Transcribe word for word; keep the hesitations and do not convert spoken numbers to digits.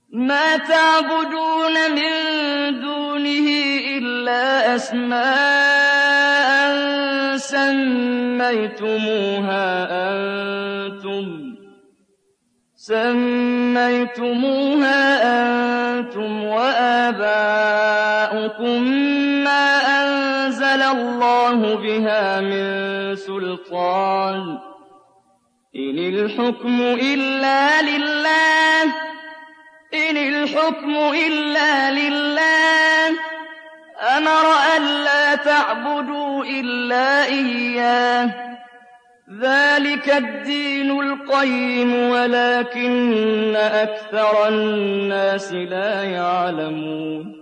مَا تَعْبُدُونَ مِن دُونِهِ إِلَّا أَسْمَاءً سَمَّيْتُمُوهَا أَنتُمْ وَآبَاؤُكُم مَّا أَنزَلَ اللَّهُ بِهَا مِن سُلْطَانٍ ۚ إِنِ الْحُكْمُ إِلَّا لِلَّهِ ۚ أَمَرَ أَلَّا تَعْبُدُوا إِلَّا إِيَّاهُ ۚ ذَٰلِكَ الدِّينُ الْقَيِّمُ وَلَٰكِنَّ أَكْثَرَ النَّاسِ لَا يَعْلَمُونَ